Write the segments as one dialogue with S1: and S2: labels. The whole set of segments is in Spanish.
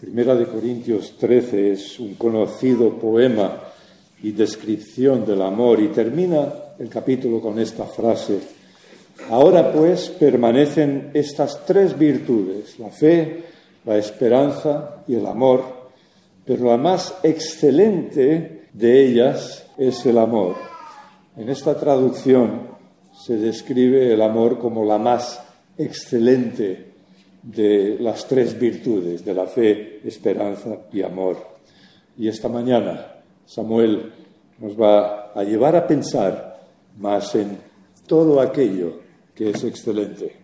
S1: Primera de Corintios 13 es un conocido poema y descripción del amor, y termina el capítulo con esta frase: ahora pues permanecen estas tres virtudes, la fe, la esperanza y el amor, pero la más excelente de ellas es el amor. En esta traducción se describe el amor como la más excelente de las tres virtudes, de la fe, esperanza y amor. Y esta mañana Samuel nos va a llevar a pensar más en todo aquello que es excelente.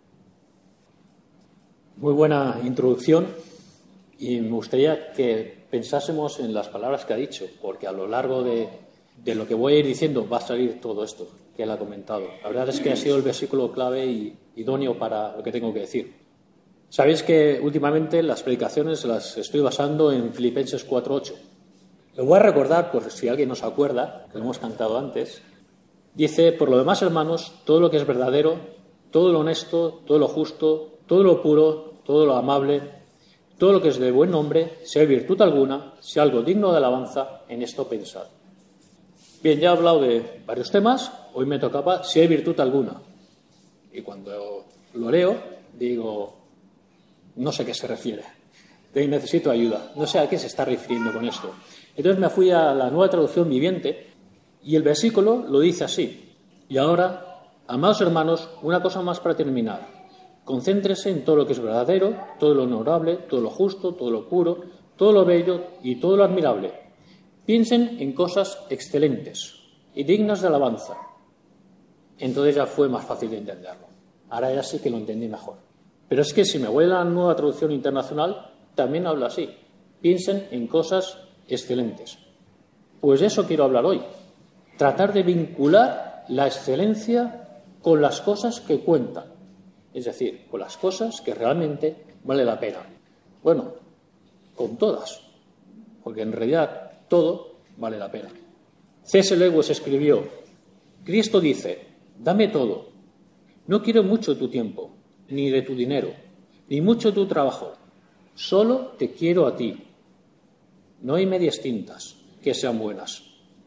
S2: Muy buena introducción, y me gustaría que pensásemos en las palabras que ha dicho, porque a lo largo de lo que voy a ir diciendo va a salir todo esto que él ha comentado. La verdad es que ha sido el versículo clave y idóneo para lo que tengo que decir. Sabéis que últimamente las predicaciones las estoy basando en Filipenses 4:8. Lo voy a recordar por si alguien no se acuerda, que lo hemos cantado antes. Dice: por lo demás, hermanos, todo lo que es verdadero, todo lo honesto, todo lo justo, todo lo puro, todo lo amable, todo lo que es de buen nombre, si hay virtud alguna, si algo digno de alabanza, en esto pensad. Bien, ya he hablado de varios temas, hoy me tocaba si hay virtud alguna. Y cuando lo leo, digo, no sé a qué se refiere, necesito ayuda, no sé a qué se está refiriendo con esto. Entonces me fui a la Nueva Traducción Viviente y el versículo lo dice así: y ahora, amados hermanos, una cosa más para terminar. Concéntrese en todo lo que es verdadero, todo lo honorable, todo lo justo, todo lo puro, todo lo bello y todo lo admirable. Piensen en cosas excelentes y dignas de alabanza. Entonces ya fue más fácil de entenderlo. Ahora ya sí que lo entendí mejor. Pero es que si me voy a la Nueva Traducción Internacional, también habla así: piensen en cosas excelentes. Pues de eso quiero hablar hoy. Tratar de vincular la excelencia con las cosas que cuentan. Es decir, con las cosas que realmente vale la pena. Bueno, con todas, porque en realidad todo vale la pena. C.S. Lewis escribió: Cristo dice, dame todo. No quiero mucho de tu tiempo, ni de tu dinero, ni mucho de tu trabajo. Solo te quiero a ti. No hay medias tintas que sean buenas.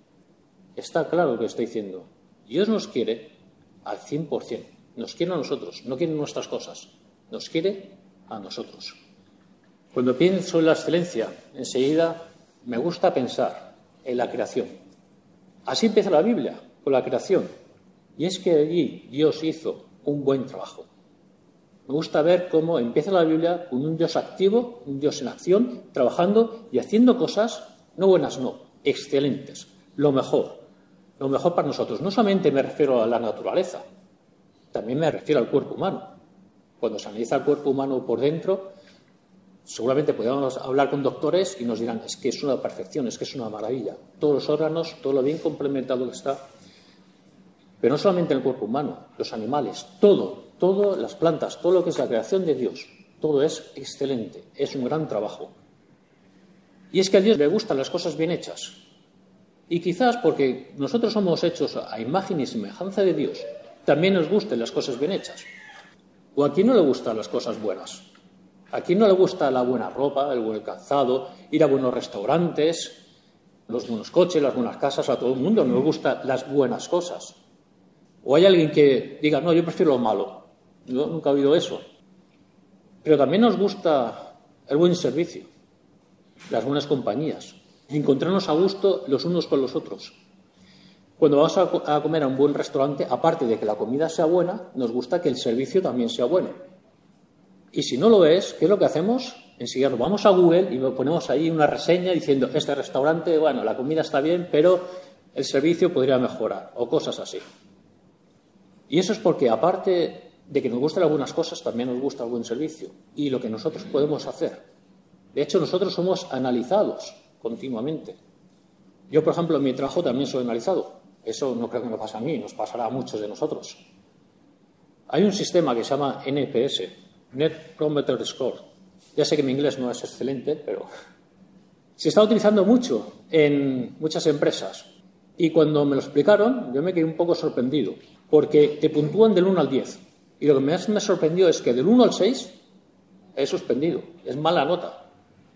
S2: Está claro lo que estoy diciendo. Dios nos quiere al 100%. Nos quiere a nosotros, no quiere nuestras cosas. Nos quiere a nosotros. Cuando pienso en la excelencia, enseguida me gusta pensar en la creación. Así empieza la Biblia, con la creación. Y es que allí Dios hizo un buen trabajo. Me gusta ver cómo empieza la Biblia con un Dios activo, un Dios en acción, trabajando y haciendo cosas, no buenas, no, excelentes, lo mejor para nosotros. No solamente me refiero a la naturaleza, también me refiero al cuerpo humano. Cuando se analiza el cuerpo humano por dentro, seguramente podemos hablar con doctores y nos dirán, es que es una perfección, es que es una maravilla. Todos los órganos, todo lo bien complementado que está. Pero no solamente en el cuerpo humano, los animales, todo, las plantas, todo lo que es la creación de Dios, todo es excelente, es un gran trabajo. Y es que a Dios le gustan las cosas bien hechas. Y quizás porque nosotros somos hechos a imagen y semejanza de Dios, también nos gusten las cosas bien hechas. ¿O a quién no le gustan las cosas buenas? ¿A quién no le gusta la buena ropa, el buen calzado, ir a buenos restaurantes, los buenos coches, las buenas casas? A todo el mundo nos gustan las buenas cosas. ¿O hay alguien que diga, no, yo prefiero lo malo? Yo nunca he oído eso. Pero también nos gusta el buen servicio, las buenas compañías, encontrarnos a gusto los unos con los otros. Cuando vamos a comer a un buen restaurante, aparte de que la comida sea buena, nos gusta que el servicio también sea bueno. Y si no lo es, ¿qué es lo que hacemos? Enseguida nos vamos a Google y ponemos ahí una reseña diciendo, este restaurante, bueno, la comida está bien, pero el servicio podría mejorar, o cosas así. Y eso es porque, aparte de que nos gustan algunas cosas, también nos gusta el buen servicio y lo que nosotros podemos hacer. De hecho, nosotros somos analizados continuamente. Yo, por ejemplo, en mi trabajo también soy analizado. Eso no creo que me pase a mí, nos pasará a muchos de nosotros. Hay un sistema que se llama NPS, Net Promoter Score. Ya sé que mi inglés no es excelente, pero se está utilizando mucho en muchas empresas. Y cuando me lo explicaron, yo me quedé un poco sorprendido, porque te puntúan del 1 al 10. Y lo que más me sorprendió es que del 1 al 6 he suspendido, es mala nota.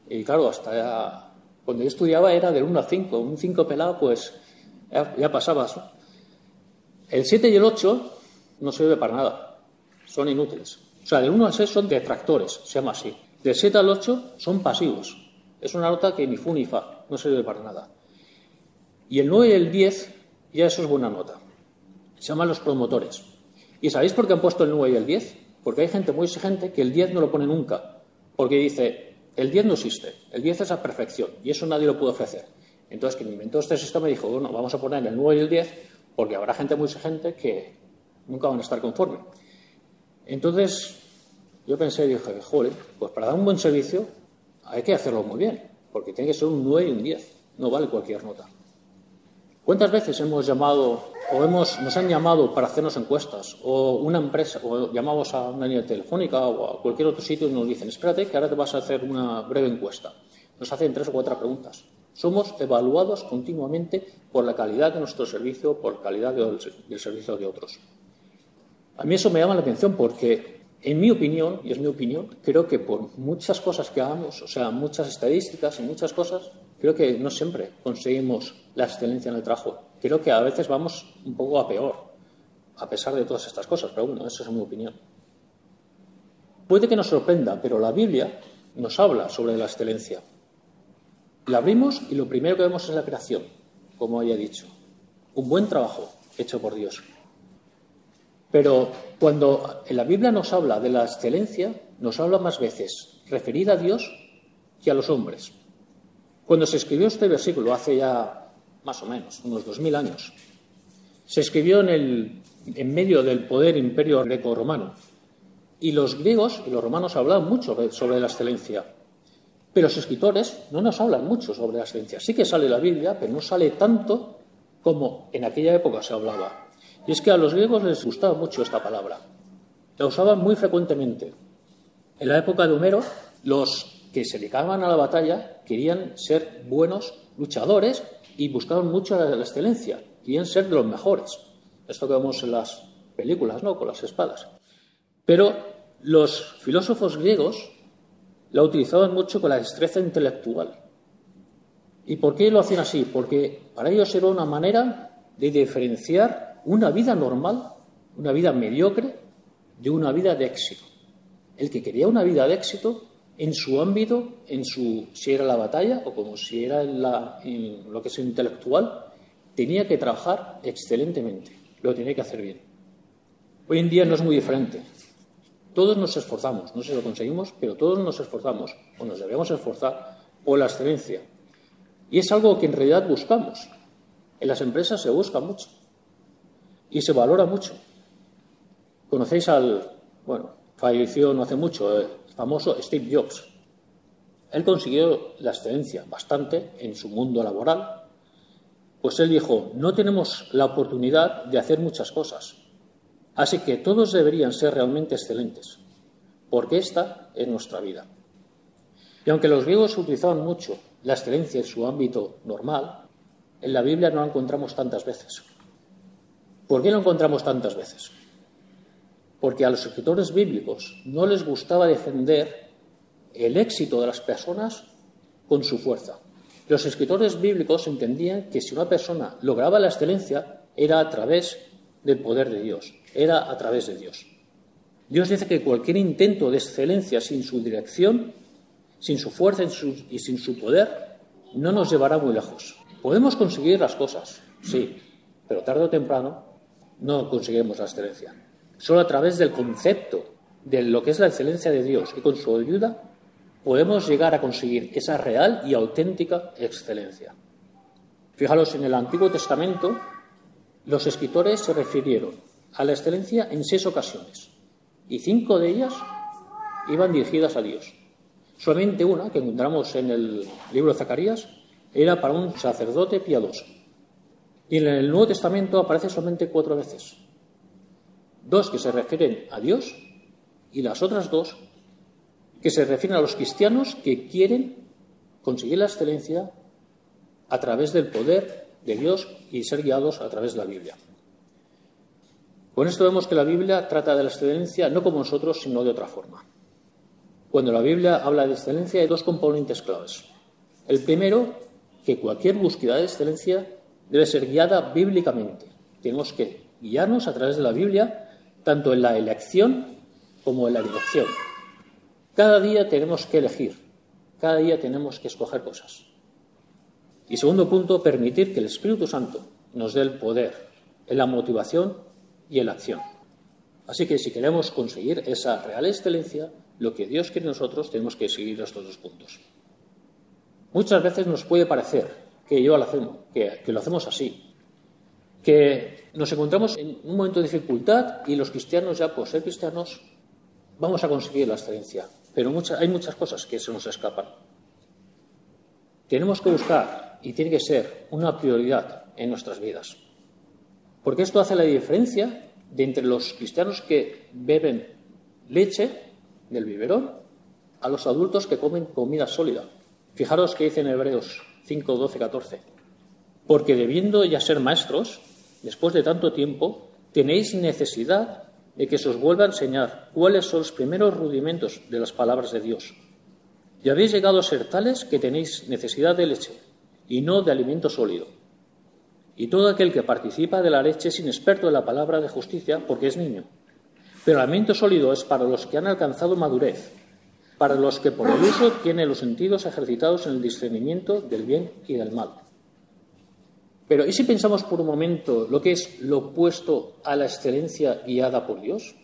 S2: Y claro, hasta cuando yo estudiaba era del 1 al 5. Un 5 pelado, pues ya pasabas, ¿no? El 7 y el 8 no sirve para nada. Son inútiles. O sea, del 1 al 6 son detractores, se llama así. Del 7 al 8 son pasivos. Es una nota que ni fu ni fa, no sirve para nada. Y el 9 y el 10, ya eso es buena nota. Se llaman los promotores. ¿Y sabéis por qué han puesto el 9 y el 10? Porque hay gente muy exigente que el 10 no lo pone nunca. Porque dice, el 10 no existe, el 10 es la perfección y eso nadie lo puede ofrecer. Entonces, quien inventó este sistema dijo, bueno, vamos a poner el 9 y el 10 porque habrá gente muy exigente que nunca van a estar conforme. Entonces, yo pensé y dije, joder, pues para dar un buen servicio hay que hacerlo muy bien, porque tiene que ser un 9 y un 10, no vale cualquier nota. ¿Cuántas veces hemos llamado o nos han llamado para hacernos encuestas o una empresa o llamamos a una línea telefónica o a cualquier otro sitio y nos dicen, espérate que ahora te vas a hacer una breve encuesta? Nos hacen 3 o 4 preguntas. Somos evaluados continuamente por la calidad de nuestro servicio, por la calidad del servicio de otros. A mí eso me llama la atención porque, en mi opinión, y es mi opinión, creo que por muchas cosas que hagamos, o sea, muchas estadísticas y muchas cosas, creo que no siempre conseguimos la excelencia en el trabajo. Creo que a veces vamos un poco a peor, a pesar de todas estas cosas, pero bueno, esa es mi opinión. Puede que nos sorprenda, pero la Biblia nos habla sobre la excelencia. La abrimos y lo primero que vemos es la creación, como había dicho. Un buen trabajo hecho por Dios. Pero cuando en la Biblia nos habla de la excelencia, nos habla más veces referida a Dios que a los hombres. Cuando se escribió este versículo, hace ya más o menos unos 2000 años, se escribió en medio del poder imperio greco-romano. Y los griegos y los romanos hablaban mucho sobre la excelencia. Pero los escritores no nos hablan mucho sobre la excelencia. Sí que sale la Biblia, pero no sale tanto como en aquella época se hablaba. Y es que a los griegos les gustaba mucho esta palabra. La usaban muy frecuentemente. En la época de Homero, los que se dedicaban a la batalla querían ser buenos luchadores y buscaban mucho la excelencia. Querían ser de los mejores. Esto que vemos en las películas, ¿no?, con las espadas. Pero los filósofos griegos la utilizaban mucho con la destreza intelectual. ¿Y por qué lo hacían así? Porque para ellos era una manera de diferenciar una vida normal, una vida mediocre, de una vida de éxito. El que quería una vida de éxito en su ámbito, si era la batalla o como si era en lo que es intelectual, tenía que trabajar excelentemente, lo tenía que hacer bien. Hoy en día no es muy diferente. Todos nos esforzamos, no sé si lo conseguimos, pero todos nos esforzamos, o nos debemos esforzar, por la excelencia. Y es algo que en realidad buscamos. En las empresas se busca mucho y se valora mucho. Conocéis falleció no hace mucho, el famoso Steve Jobs. Él consiguió la excelencia bastante en su mundo laboral, pues él dijo, no tenemos la oportunidad de hacer muchas cosas. Así que todos deberían ser realmente excelentes, porque esta es nuestra vida. Y aunque los griegos utilizaban mucho la excelencia en su ámbito normal, en la Biblia no la encontramos tantas veces. ¿Por qué no encontramos tantas veces? Porque a los escritores bíblicos no les gustaba defender el éxito de las personas con su fuerza. Los escritores bíblicos entendían que si una persona lograba la excelencia era a través del poder de Dios, era a través de Dios. Dios dice que cualquier intento de excelencia sin su dirección, sin su fuerza y sin su poder, no nos llevará muy lejos. Podemos conseguir las cosas, sí, pero tarde o temprano no conseguiremos la excelencia. Solo a través del concepto de lo que es la excelencia de Dios y con su ayuda podemos llegar a conseguir esa real y auténtica excelencia. Fijaros, en el Antiguo Testamento los escritores se refirieron a la excelencia en 6 ocasiones y 5 de ellas iban dirigidas a Dios. Solamente una, que encontramos en el libro de Zacarías, era para un sacerdote piadoso. Y en el Nuevo Testamento aparece solamente 4 veces. 2 que se refieren a Dios y las otras 2 que se refieren a los cristianos que quieren conseguir la excelencia a través del poder de Dios y ser guiados a través de la Biblia. Con esto vemos que la Biblia trata de la excelencia no como nosotros, sino de otra forma. Cuando la Biblia habla de excelencia hay dos componentes claves. El primero, que cualquier búsqueda de excelencia debe ser guiada bíblicamente. Tenemos que guiarnos a través de la Biblia, tanto en la elección como en la dirección. Cada día tenemos que elegir, cada día tenemos que escoger cosas. Y segundo punto, permitir que el Espíritu Santo nos dé el poder en la motivación y en la acción. Así que si queremos conseguir esa real excelencia, lo que Dios quiere de nosotros, tenemos que seguir estos dos puntos. Muchas veces nos puede parecer que lo hacemos así, que nos encontramos en un momento de dificultad y los cristianos ya por ser cristianos vamos a conseguir la excelencia, pero hay muchas cosas que se nos escapan. Tenemos que buscar y tiene que ser una prioridad en nuestras vidas, porque esto hace la diferencia de entre los cristianos que beben leche del biberón a los adultos que comen comida sólida. Fijaros que dice en Hebreos 5, 12, 14. Porque debiendo ya ser maestros, después de tanto tiempo, tenéis necesidad de que se os vuelva a enseñar cuáles son los primeros rudimentos de las palabras de Dios. Y habéis llegado a ser tales que tenéis necesidad de leche y no de alimento sólido. Y todo aquel que participa de la leche es inexperto en la palabra de justicia porque es niño. Pero el alimento sólido es para los que han alcanzado madurez, para los que por el uso tienen los sentidos ejercitados en el discernimiento del bien y del mal. Pero ¿y si pensamos por un momento lo que es lo opuesto a la excelencia guiada por Dios?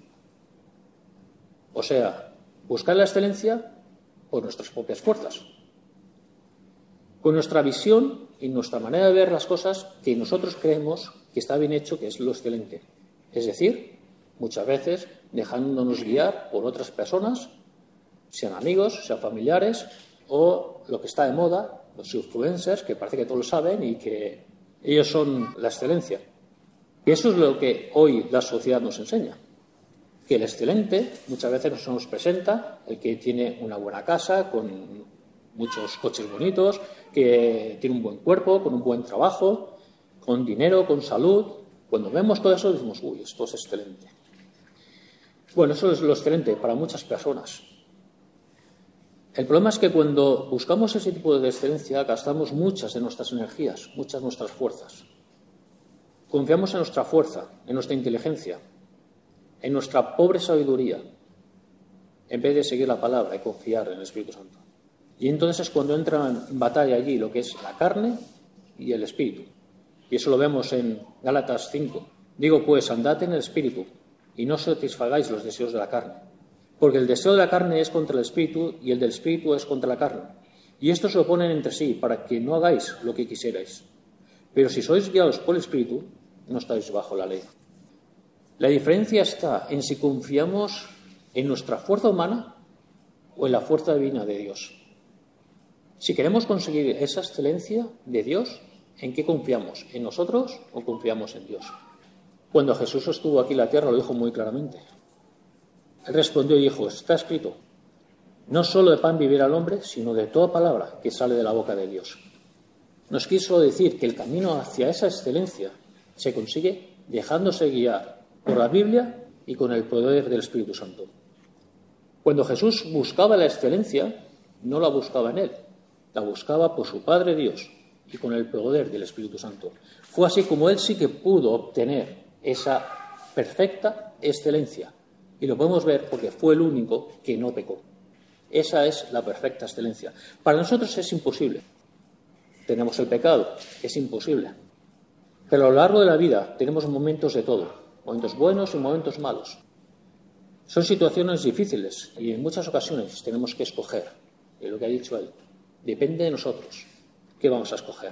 S2: O sea, buscar la excelencia por nuestras propias fuerzas, con nuestra visión y nuestra manera de ver las cosas que nosotros creemos que está bien hecho, que es lo excelente. Es decir, muchas veces dejándonos guiar por otras personas, sean amigos, sean familiares, o lo que está de moda, los influencers, que parece que todos lo saben y que ellos son la excelencia. Y eso es lo que hoy la sociedad nos enseña. Que el excelente muchas veces nos presenta el que tiene una buena casa, con muchos coches bonitos, que tiene un buen cuerpo, con un buen trabajo, con dinero, con salud. Cuando vemos todo eso decimos, uy, esto es excelente. Bueno, eso es lo excelente para muchas personas. El problema es que cuando buscamos ese tipo de excelencia gastamos muchas de nuestras energías, muchas de nuestras fuerzas. Confiamos en nuestra fuerza, en nuestra inteligencia, en nuestra pobre sabiduría, en vez de seguir la palabra y confiar en el Espíritu Santo. Y entonces es cuando entra en batalla allí lo que es la carne y el Espíritu. Y eso lo vemos en Gálatas 5. Digo pues, andad en el Espíritu y no satisfagáis los deseos de la carne. Porque el deseo de la carne es contra el Espíritu y el del Espíritu es contra la carne. Y estos se oponen entre sí para que no hagáis lo que quisierais. Pero si sois guiados por el Espíritu, no estáis bajo la ley. La diferencia está en si confiamos en nuestra fuerza humana o en la fuerza divina de Dios. Si queremos conseguir esa excelencia de Dios, ¿en qué confiamos? ¿En nosotros o confiamos en Dios? Cuando Jesús estuvo aquí en la tierra lo dijo muy claramente. Él respondió y dijo, está escrito, no solo de pan vivirá el hombre, sino de toda palabra que sale de la boca de Dios. Nos quiso decir que el camino hacia esa excelencia se consigue dejándose guiar por la Biblia y con el poder del Espíritu Santo. Cuando Jesús buscaba la excelencia, no la buscaba en él, la buscaba por su Padre Dios y con el poder del Espíritu Santo. Fue así como él sí que pudo obtener esa perfecta excelencia. Y lo podemos ver porque fue el único que no pecó. Esa es la perfecta excelencia. Para nosotros es imposible. Tenemos el pecado, es imposible. Pero a lo largo de la vida tenemos momentos de todo, momentos buenos y momentos malos. Son situaciones difíciles y en muchas ocasiones tenemos que escoger. Y lo que ha dicho él, depende de nosotros. ¿Qué vamos a escoger?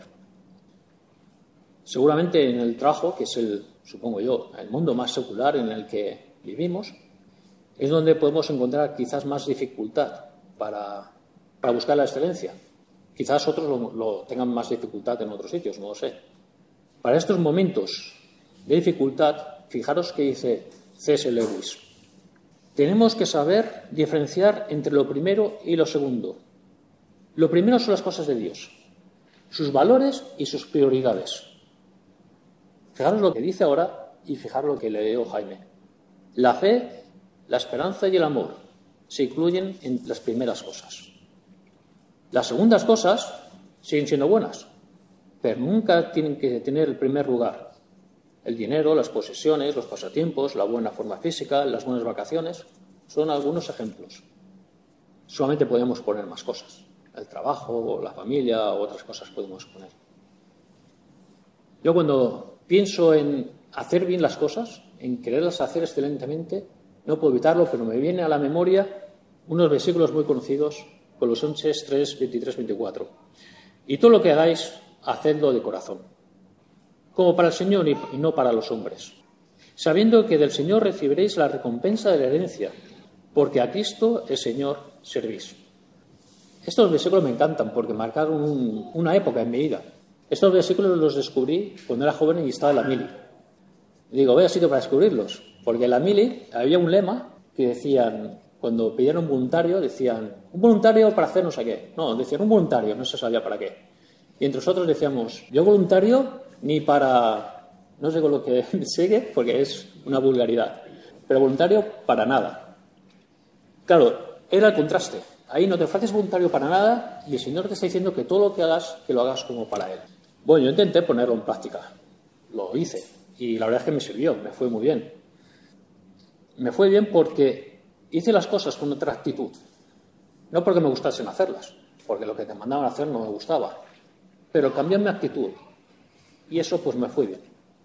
S2: Seguramente en el trabajo, que es supongo yo, el mundo más secular en el que vivimos, es donde podemos encontrar quizás más dificultad para buscar la excelencia. Quizás otros lo tengan más dificultad en otros sitios, no lo sé. Para estos momentos de dificultad, fijaros que dice C.S. Lewis. Tenemos que saber diferenciar entre lo primero y lo segundo. Lo primero son las cosas de Dios, sus valores y sus prioridades. Fijaros lo que dice ahora y fijaros lo que leo Jaime. La fe, la esperanza y el amor se incluyen en las primeras cosas. Las segundas cosas siguen siendo buenas, pero nunca tienen que tener el primer lugar. El dinero, las posesiones, los pasatiempos, la buena forma física, las buenas vacaciones, son algunos ejemplos. Solamente podemos poner más cosas. El trabajo, o la familia, o otras cosas podemos poner. Yo cuando pienso en hacer bien las cosas, en quererlas hacer excelentemente, no puedo evitarlo, pero me viene a la memoria unos versículos muy conocidos, Colosenses 3, 23, 24. Y todo lo que hagáis, hacedlo de corazón, como para el Señor y no para los hombres, sabiendo que del Señor recibiréis la recompensa de la herencia, porque a Cristo el Señor servís. Estos versículos me encantan porque marcaron una época en mi vida. Estos versículos los descubrí cuando era joven y estaba en la mili. Digo, vaya sitio para descubrirlos, porque en la mili había un lema que decían, cuando pidieron un voluntario, decían, un voluntario para hacer no sé qué. No, decían un voluntario, no se sabía para qué. Y entre nosotros decíamos, yo voluntario ni para, no sé con lo que sigue, porque es una vulgaridad, pero voluntario para nada. Claro, era el contraste. Ahí no te ofreces voluntario para nada y el Señor te está diciendo que todo lo que hagas, que lo hagas como para Él. Bueno, yo intenté ponerlo en práctica. Lo hice. Y la verdad es que me sirvió, me fue muy bien. Me fue bien porque hice las cosas con otra actitud. No porque me gustasen hacerlas, porque lo que te mandaban a hacer no me gustaba. Pero cambié mi actitud. Y eso pues me fue bien.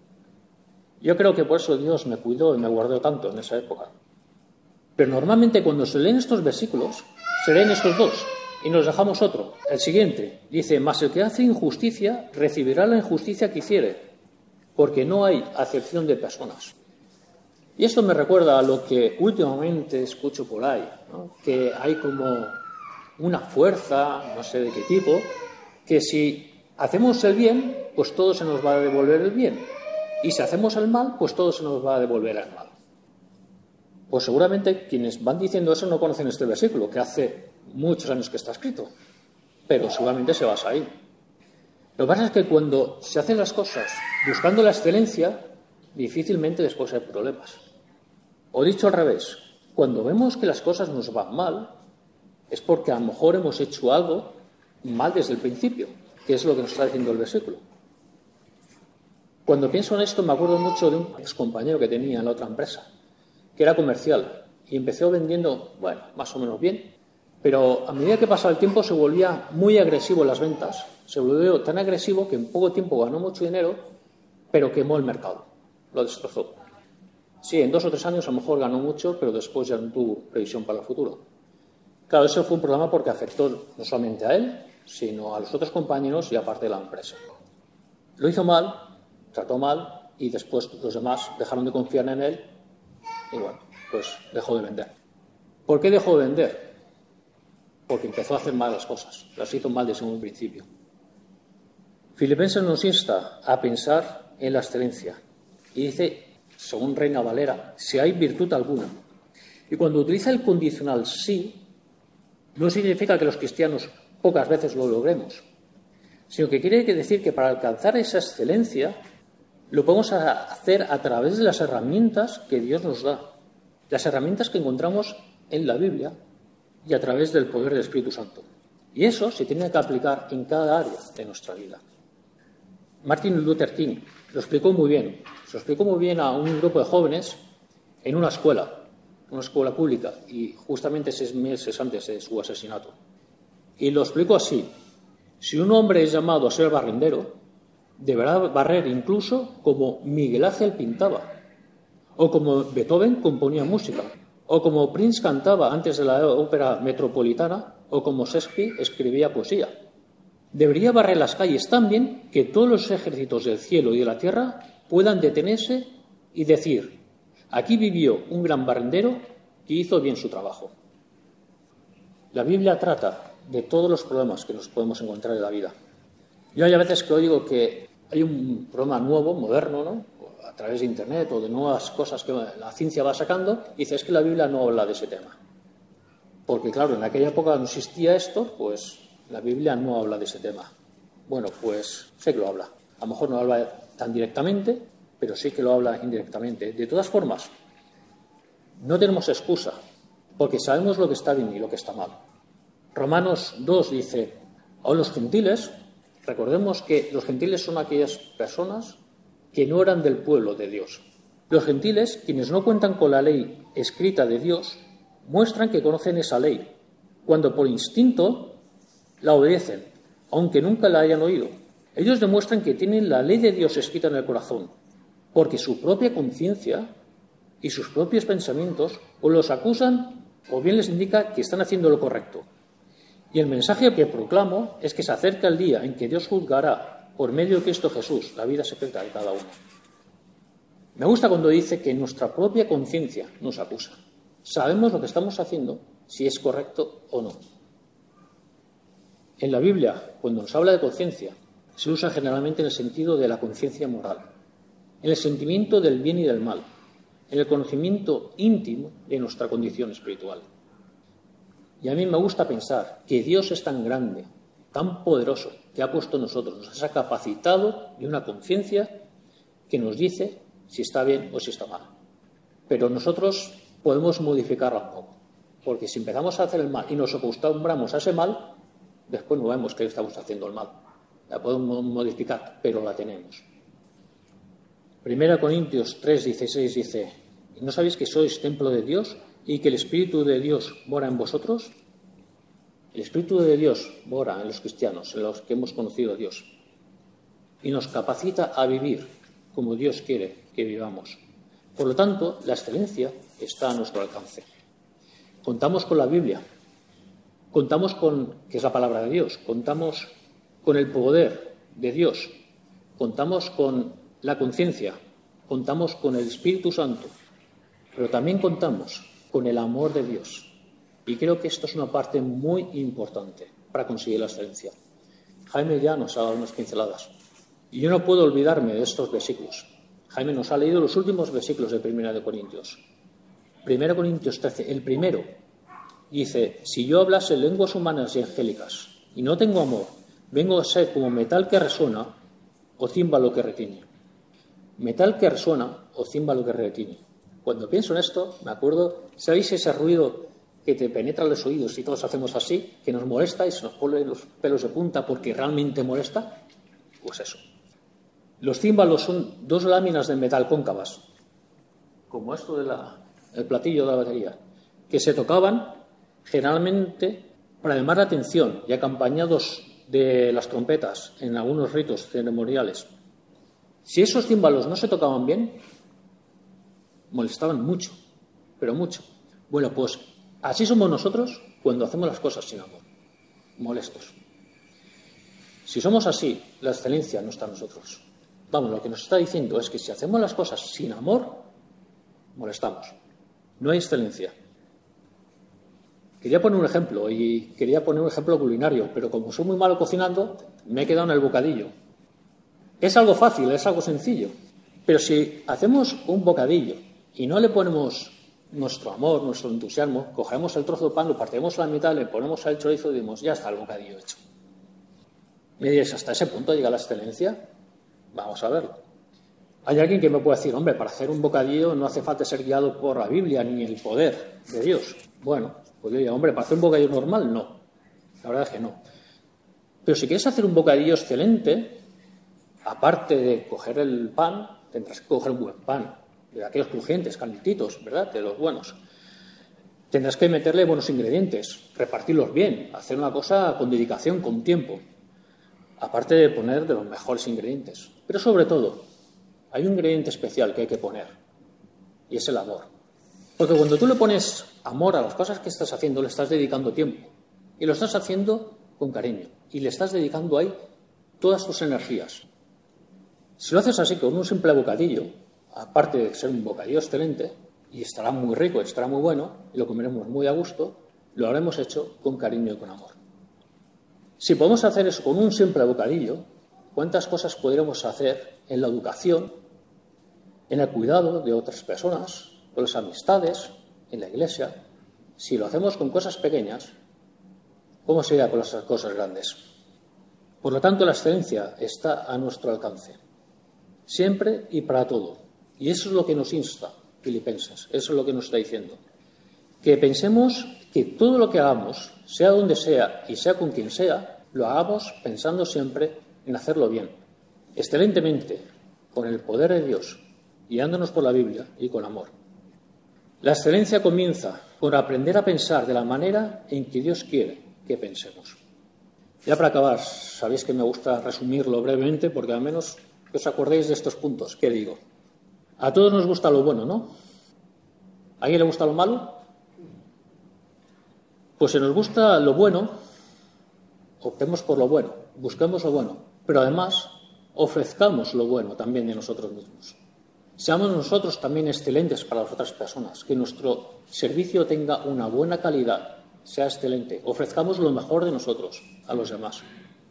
S2: Yo creo que por eso Dios me cuidó y me guardó tanto en esa época. Pero normalmente cuando se leen estos versículos, se leen estos dos y nos dejamos otro. El siguiente dice, mas el que hace injusticia recibirá la injusticia que hiciere, porque no hay acepción de personas. Y esto me recuerda a lo que últimamente escucho por ahí, ¿no? Que hay como una fuerza, no sé de qué tipo, que si hacemos el bien, pues todo se nos va a devolver el bien. Y si hacemos el mal, pues todo se nos va a devolver el mal. Pues seguramente quienes van diciendo eso no conocen este versículo, que hace muchos años que está escrito, pero seguramente se basa ahí. Lo que pasa es que cuando se hacen las cosas buscando la excelencia, difícilmente después hay problemas. O dicho al revés, cuando vemos que las cosas nos van mal, es porque a lo mejor hemos hecho algo mal desde el principio, que es lo que nos está diciendo el versículo. Cuando pienso en esto me acuerdo mucho de un excompañero que tenía en la otra empresa, que era comercial, y empezó vendiendo, bueno, más o menos bien, pero a medida que pasaba el tiempo se volvía muy agresivo en las ventas, se volvió tan agresivo que en poco tiempo ganó mucho dinero, pero quemó el mercado, lo destrozó. Sí, en 2 o 3 años a lo mejor ganó mucho, pero después ya no tuvo previsión para el futuro. Claro, eso fue un problema porque afectó no solamente a él, sino a los otros compañeros y aparte de la empresa. Lo hizo mal, trató mal, y después los demás dejaron de confiar en él, y bueno, pues dejó de vender. ¿Por qué dejó de vender? Porque empezó a hacer mal las cosas, las hizo mal desde un principio. Filipenses nos insta a pensar en la excelencia y dice, según Reina Valera, si hay virtud alguna. Y cuando utiliza el condicional sí, no significa que los cristianos pocas veces lo logremos, sino que quiere decir que para alcanzar esa excelencia lo podemos hacer a través de las herramientas que Dios nos da, las herramientas que encontramos en la Biblia y a través del poder del Espíritu Santo. Y eso se tiene que aplicar en cada área de nuestra vida. Martin Luther King lo explicó muy bien. Se lo explicó muy bien a un grupo de jóvenes en una escuela pública, y justamente 6 meses antes de su asesinato. Y lo explicó así. Si un hombre es llamado a ser barrendero, deberá barrer incluso como Miguel Ángel pintaba, o como Beethoven componía música, o como Prince cantaba antes de la ópera metropolitana, o como Shakespeare escribía poesía. Debería barrer las calles tan bien que todos los ejércitos del cielo y de la tierra puedan detenerse y decir, aquí vivió un gran barrendero que hizo bien su trabajo. La Biblia trata de todos los problemas que nos podemos encontrar en la vida. Yo hay a veces que oigo que hay un problema nuevo, moderno, ¿no? A través de Internet o de nuevas cosas que la ciencia va sacando, y dice, es que la Biblia no habla de ese tema. Porque claro, en aquella época no existía esto, pues la Biblia no habla de ese tema. Bueno, pues sé que lo habla. A lo mejor no habla tan directamente, pero sí que lo habla indirectamente. De todas formas, no tenemos excusa, porque sabemos lo que está bien y lo que está mal. Romanos 2 dice, a los gentiles, recordemos que los gentiles son aquellas personas que no eran del pueblo de Dios. Los gentiles, quienes no cuentan con la ley escrita de Dios, muestran que conocen esa ley, cuando por instinto la obedecen, aunque nunca la hayan oído. Ellos demuestran que tienen la ley de Dios escrita en el corazón, porque su propia conciencia y sus propios pensamientos o los acusan o bien les indica que están haciendo lo correcto. Y el mensaje que proclamo es que se acerca el día en que Dios juzgará por medio de Cristo Jesús la vida secreta de cada uno. Me gusta cuando dice que nuestra propia conciencia nos acusa. Sabemos lo que estamos haciendo, si es correcto o no. En la Biblia, cuando nos habla de conciencia, se usa generalmente en el sentido de la conciencia moral, en el sentimiento del bien y del mal, en el conocimiento íntimo de nuestra condición espiritual. Y a mí me gusta pensar que Dios es tan grande, tan poderoso, que ha puesto en nosotros, nos ha capacitado de una conciencia que nos dice si está bien o si está mal. Pero nosotros podemos modificarla un poco, porque si empezamos a hacer el mal y nos acostumbramos a ese mal, después no vemos que estamos haciendo el mal. La podemos modificar, pero la tenemos. 1 Corintios 3:16 dice, ¿no sabéis que sois templo de Dios y que el Espíritu de Dios mora en vosotros? El Espíritu de Dios mora en los cristianos, en los que hemos conocido a Dios, y nos capacita a vivir como Dios quiere que vivamos. Por lo tanto, la excelencia está a nuestro alcance. Contamos con la Biblia, contamos con, que es la palabra de Dios, contamos con el poder de Dios, contamos con la conciencia, contamos con el Espíritu Santo, pero también contamos con el amor de Dios. Y creo que esto es una parte muy importante para conseguir la excelencia. Jaime ya nos ha dado unas pinceladas. Y yo no puedo olvidarme de estos versículos. Jaime nos ha leído los últimos versículos de 1 Corintios. 1 Corintios 13, el primero, dice, si yo hablase lenguas humanas y angélicas y no tengo amor, vengo a ser como metal que resuena o címbalo que retiñe. Metal que resuena o címbalo que retiñe. Cuando pienso en esto, me acuerdo, ¿sabéis ese ruido que te penetra los oídos y todos hacemos así, que nos molesta y se nos ponen los pelos de punta porque realmente molesta? Pues eso. Los címbalos son dos láminas de metal cóncavas, como esto del platillo de la batería, que se tocaban generalmente para llamar la atención y acompañados de las trompetas en algunos ritos ceremoniales. Si esos címbalos no se tocaban bien, molestaban mucho, pero mucho. Bueno, pues así somos nosotros cuando hacemos las cosas sin amor, molestos. Si somos así, la excelencia no está en nosotros. Vamos, lo que nos está diciendo es que si hacemos las cosas sin amor, molestamos. No hay excelencia. Quería poner un ejemplo, y quería poner un ejemplo culinario, pero como soy muy malo cocinando, me he quedado en el bocadillo. Es algo fácil, es algo sencillo. Pero si hacemos un bocadillo y no le ponemos nuestro amor, nuestro entusiasmo, cogemos el trozo de pan, lo partimos a la mitad, le ponemos al chorizo y decimos, ya está el bocadillo hecho. Me diréis, ¿hasta ese punto llega la excelencia? Vamos a verlo. Hay alguien que me puede decir, hombre, para hacer un bocadillo no hace falta ser guiado por la Biblia ni el poder de Dios. Bueno, pues yo diría, hombre, para hacer un bocadillo normal, no. La verdad es que no. Pero si quieres hacer un bocadillo excelente, aparte de coger el pan, tendrás que coger un buen pan, de aquellos crujientes, calentitos, ¿verdad?, de los buenos. Tendrás que meterle buenos ingredientes, repartirlos bien, hacer una cosa con dedicación, con tiempo, aparte de poner de los mejores ingredientes. Pero sobre todo, hay un ingrediente especial que hay que poner, y es el amor. Porque cuando tú le pones amor a las cosas que estás haciendo, le estás dedicando tiempo, y lo estás haciendo con cariño, y le estás dedicando ahí todas tus energías. Si lo haces así con un simple bocadillo, aparte de ser un bocadillo excelente, y estará muy rico, estará muy bueno, y lo comeremos muy a gusto, lo habremos hecho con cariño y con amor. Si podemos hacer eso con un simple bocadillo, ¿cuántas cosas podremos hacer en la educación, en el cuidado de otras personas, con las amistades, en la iglesia? Si lo hacemos con cosas pequeñas, ¿cómo sería con las cosas grandes? Por lo tanto, la excelencia está a nuestro alcance, siempre y para todo. Y eso es lo que nos insta Filipenses, eso es lo que nos está diciendo. que pensemos que todo lo que hagamos, sea donde sea y sea con quien sea, lo hagamos pensando siempre en hacerlo bien, excelentemente, con el poder de Dios, guiándonos por la Biblia y con amor. La excelencia comienza por aprender a pensar de la manera en que Dios quiere que pensemos. Ya para acabar, sabéis que me gusta resumirlo brevemente porque al menos que os acordéis de estos puntos. ¿Qué digo? A todos nos gusta lo bueno, ¿no? ¿A alguien le gusta lo malo? Pues si nos gusta lo bueno, optemos por lo bueno, busquemos lo bueno, pero además ofrezcamos lo bueno también de nosotros mismos. Seamos nosotros también excelentes para las otras personas, que nuestro servicio tenga una buena calidad, sea excelente. Ofrezcamos lo mejor de nosotros a los demás.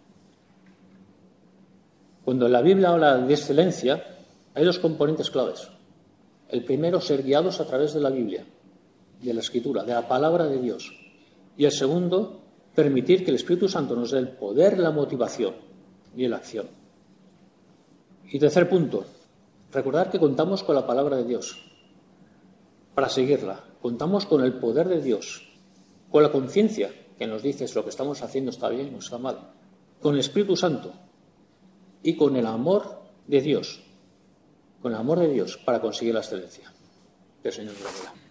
S2: Cuando la Biblia habla de excelencia, hay dos componentes claves. El primero, ser guiados a través de la Biblia, de la Escritura, de la palabra de Dios. Y el segundo, permitir que el Espíritu Santo nos dé el poder, la motivación y la acción. Y tercer punto, recordar que contamos con la palabra de Dios para seguirla. Contamos con el poder de Dios, con la conciencia que nos dice si lo que estamos haciendo está bien o está mal, con el Espíritu Santo y con el amor de Dios, para conseguir la excelencia. Que el Señor nos bendiga.